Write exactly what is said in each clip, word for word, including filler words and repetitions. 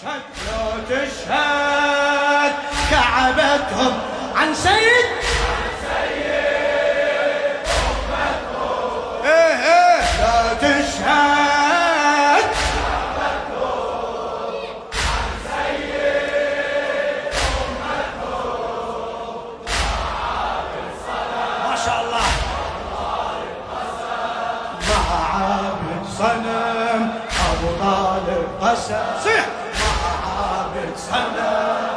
تشهد لو تشهد كعبتهم عن سيد ايه ايه لا تشهد عن سيد أمتهم ما شاء الله مع عابد صنم أبو طالب قسم صيح مع عابد صنم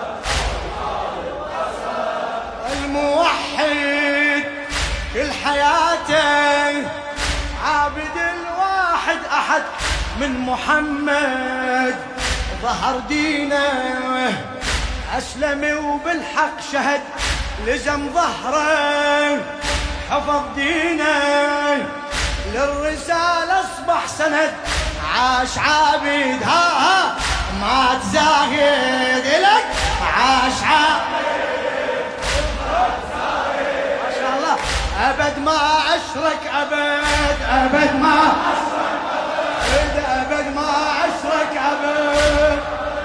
الموحد كل حياته عابد الواحد أحد من محمد ظهر دينه أسلم وبالحق شهد لزم ظهره حفظ دينه للرسالة أصبح سند عاش عابد ها ها ما تزاهد إلك عاش عابد ما شاء الله أبد ما أشرك أبد أبد ما أشرك أبد ما أشرك أبد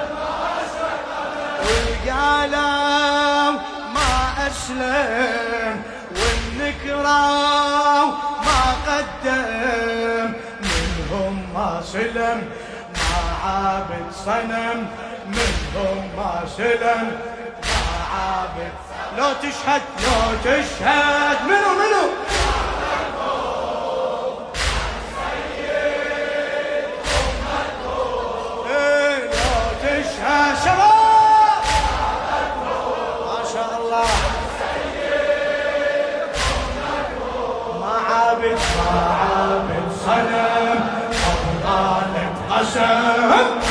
والقالوا ما أسلم والنكرة ما قدم منهم ما سلم ما عابد صنم منهم ما سلم ما عابد لو تشهد لو تشهد منو منو ايه لو تشهد شباب ما شاء الله ما عابد ما عابد صنم أبو طالب قسم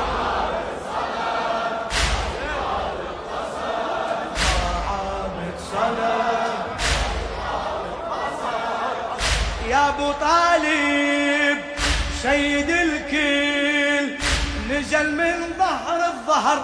يا ابو طالب سيد الكل نزل من ظهر الظهر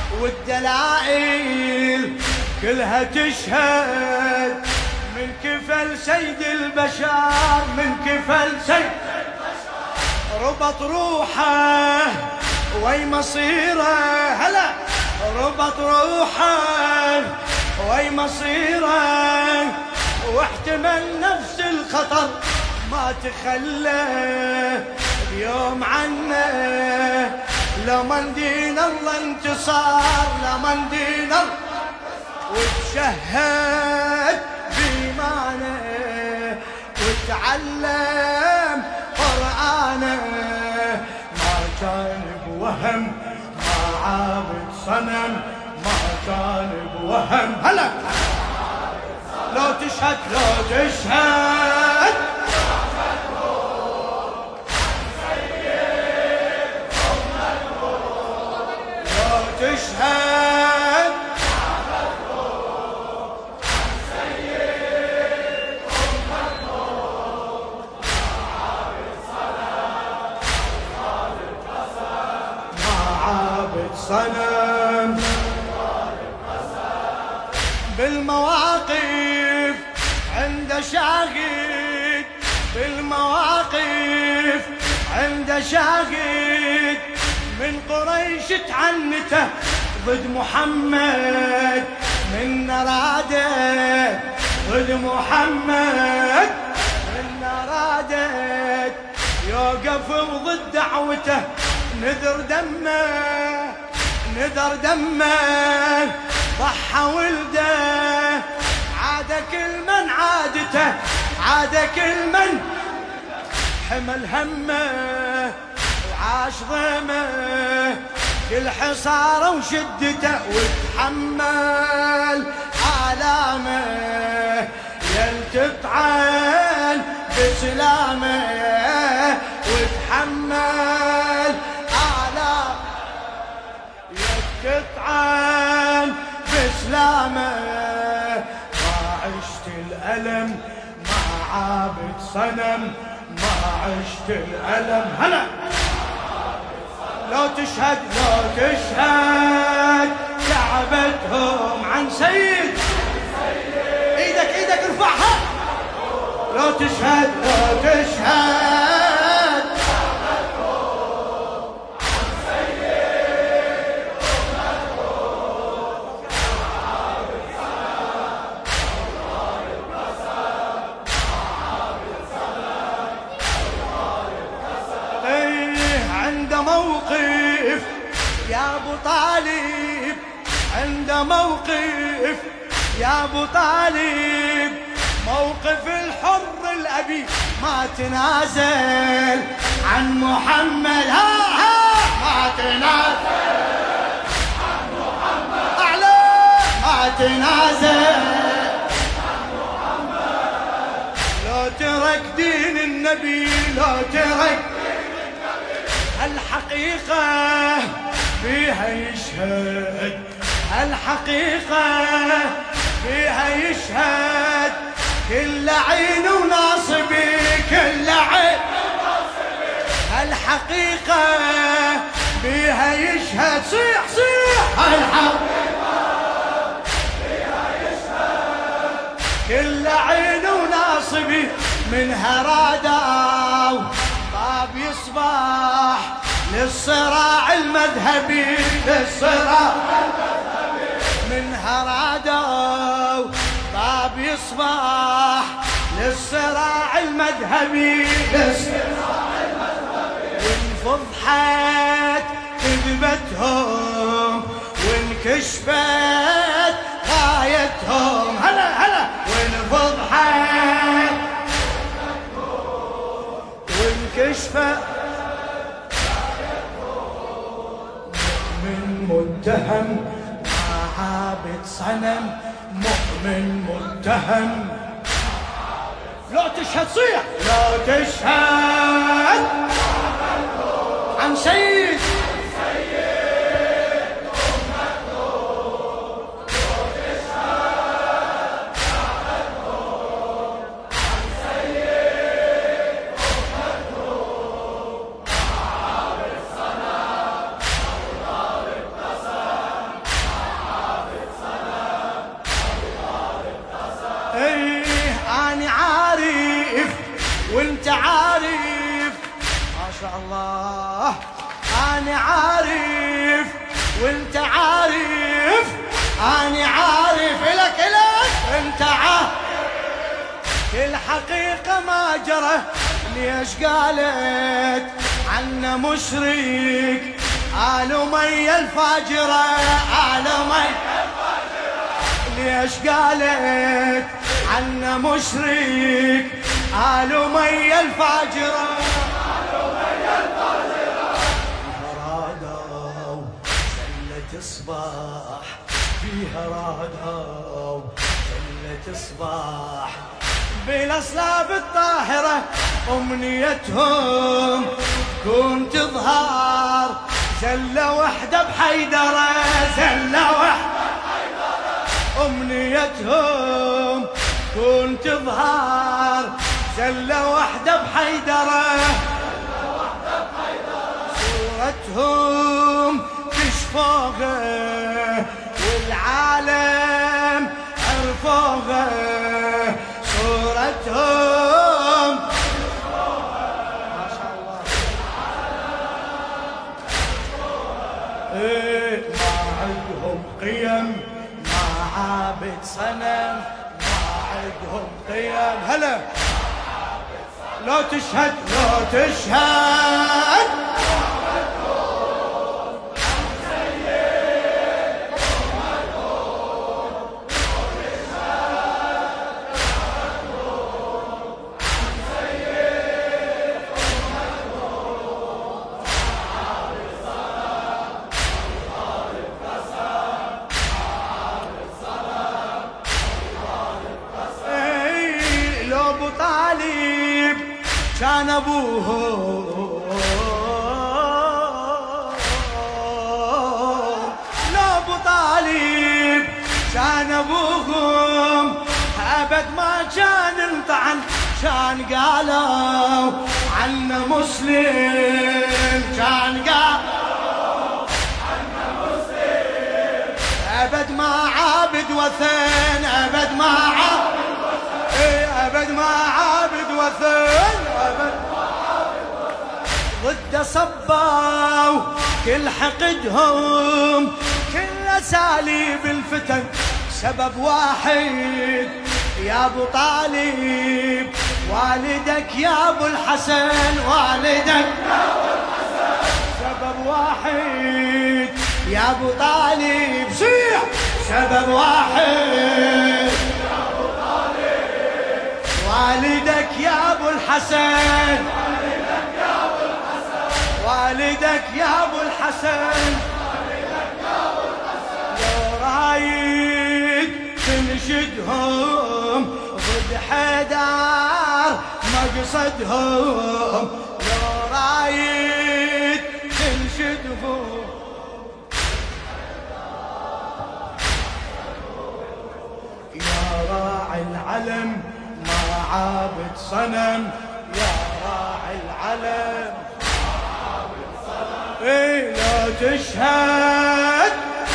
والدلائل كلها تشهد من كفل سيد البشر من كفل سيد البشر ربط روحه وي مصيره هلا ربط روحه وي مصيره واحتمل نفس الخطر ما تخلى اليوم عنه لمن دين الله انتصار لمن دين الله وتشهد بإيمانه وتعلم قرآنه ما كان بوهم ما عابد صنم ما كان بوهم هلا لو تشهد لو تشهد لو تشهد ما عابد صنم بالمواقف عند شاهد بالمواقف عند شاهد من قريش تعنته ضد محمد من رادت ضد محمد من رادت يوقف ضد دعوته نذر دمه نذر دمه ضحى ولده عاد كل من عادته عاد كل من حمل همه وعاش ضيمه كل حصاره وشدته وتحمل آلامه يل تطعن بسلامه وتحمل آلامه يل تطعن بسلامه ما عشت الألم مع عابد صنم ما عشت الألم هلا لو تشهد لو تشهد كعبتهم عن سيد ايدك ايدك ارفعها لو تشهد لو تشهد كعبتهم عن سيد يا ابو طالب عند موقف، يا ابو طالب موقف الحر الابي ما تنازل عن محمد. ها ها ما تنازل عن محمد، اعلى ما تنازل عن محمد. لو ترك دين النبي، لو ترك دين النبي، الحقيقة فيها يشهد، الحقيقة فيها يشهد كل عين وناصبي، كل عين وناصبي. الحقيقة فيها يشهد، صيح صيح، الحقيقة فيها يشهد كل عين وناصبي. منها رادوا طاب يصبح للصراع المذهبي، للصراع المذهبي. منها رادوا طاب يصبح للصراع المذهبي، للصراع المذهبي. وانفضحت كذبتهم وانكشفت غايتهم، هلا هلا. وانفضحت وانكشفت مؤمن متهم مع عابد صنم، مؤمن متهم. لو تشهد صيح، لو تشهد عن سيد وانت عارف ما شاء الله، انا عارف وانت عارف، انا عارف الك الك انت عارف الحقيقة ما جرى. ليش قالت عنا مشرك آل أمية الفاجرة، آل أمية الفاجرة. ليش قالت عنا مشرك آل أمية الفاجرة، آل أمية الفاجرة. فيها رادوا سلة تصبح، فيها رادوا سلة تصبح بالأصلاب الطاهرة. أمنيتهم كون تظهر زلة وحدة بحيدرة، زلة وحدة بحيدرة. أمنيتهم كون تظهر زلة وحدة بحيدرة، زلة وحدة بحيدرة. صورتهم كشفوها والعالم عرفوها، صورتهم كشفوها ما شاء الله. إيه ما عندهم قيم، ما عابد صنم، عندهم قيم. هلا لو تشهد، لو تشهد طالب كان ابوهم، لا ابو طالب كان ابوهم ابد ما كان انطعن، كان قالوا عنا مسلم، كان قالوا عنا مسلم. ابد ما عابد وثن، ابد ما عابد أبد ما عابد وثن، أبد ما عابد وثن. ضد صبوا كل حقدهم، كل أساليب الفتن، سبب واحد يا أبو طالب، والدك يا أبو الحسن، والدك يا أبو الحسن. سبب واحد يا ابو طالب صيح سبب واحد يا ابو طالب والدك يا ابو الحسن والدك يا ابو الحسن والدك يا ابو الحسن والدك يا ابو الحسن لو رايد تنشدهم ضد حيدر مقصدهم لو رايد تنشدهم يا راعي العلم ما عابد صنم يا راعي العلم ما عابد صنم ايه لا تشهد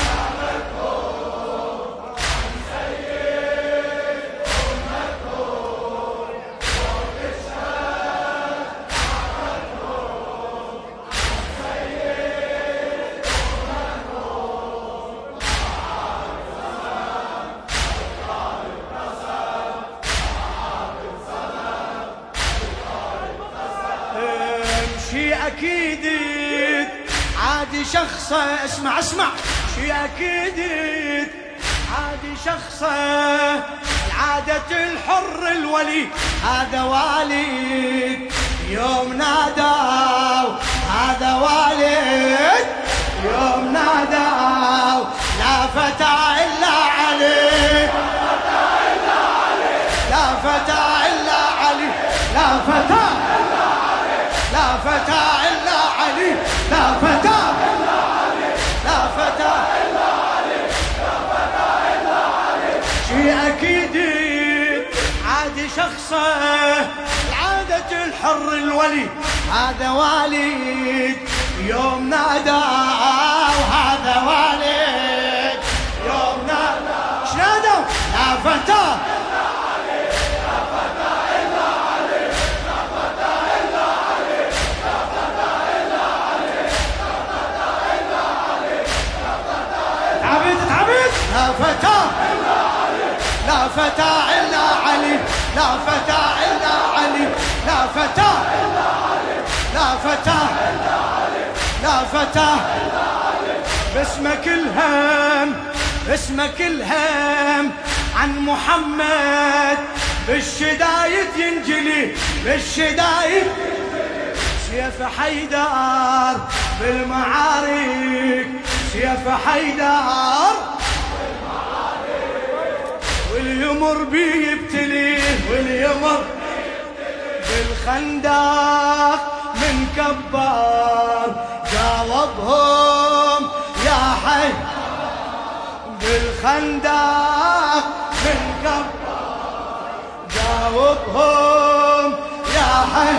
اكيد عادي شخصه اسمع اسمع شي اكيد عادي شخصه العادة الحر الولي هذا والد يوم نادوا هذا والد يوم نادوا لا فتى الا علي لا فتى الا علي لا فتى لا فتى إلا علي لا فتى إلا علي لا فتى إلا علي لا فتى إلا علي شي أكيد عادي شخصه العادة الحر الولي هذا والد يوم نادى وهذا والد يوم نادى شنادوا لا فتى لا فتى إلا علي لا فتى إلا علي لا فتى إلا علي لا فتى إلا علي لا فتى إلا علي لا فتى إلا علي باسمك الهم باسمك الهم عن محمد بالشدايد ينجلي بالشدايد سيف حيدر بالمعارك سيف حيدر واليمر بيبتليه واليمر بالخندق من كبار جاوبهم يا حي بالخندق من كبار جاوبهم يا حي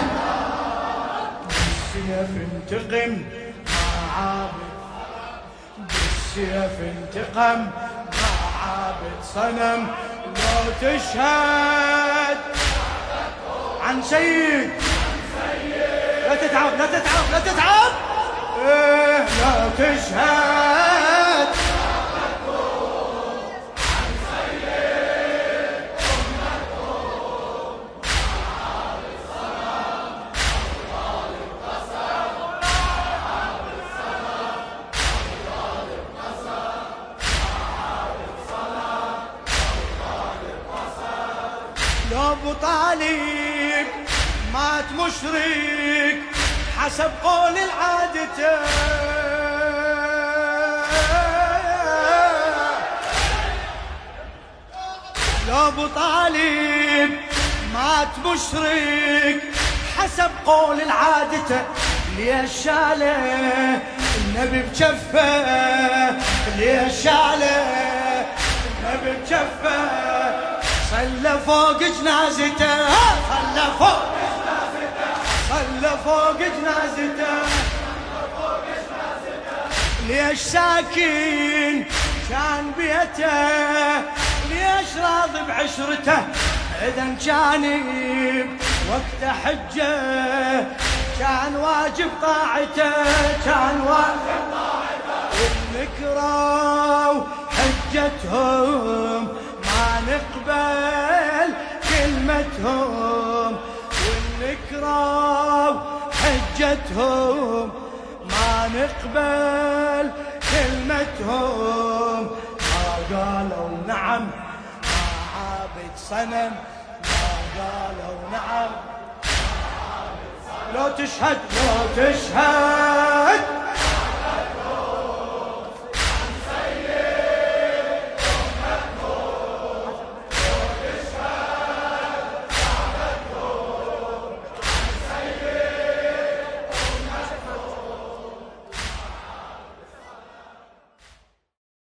بالسيف انتقم ما عابد بالسيف انتقم عابد صنم لو تشهد عن سيد لا تتعب لا تتعب لا تتعب إيه لا تشهد عن سيد أمتكم عابد صنم طالب قسم عابد صنم طالب قسم لو ابو طالب مات مشرك حسب قول العادة لو ابو طالب مات مشرك حسب قول العادة ليش شاله النبي بجفه ليش شاله النبي بجفه صلى فوق جنازته صلى فوق جنازته صلى فوق جنازته ليش ساكن كان بيته ليش راضي بعشرته اذا كان وقت حجه كان واجب طاعته كان واجب طاعته والنكروا حجتهم ما نقبل كلمتهم والنكروا حجتهم ما نقبل كلمتهم ما قالوا نعم ما عابد صنم ما قالوا نعم لو تشهد لو تشهد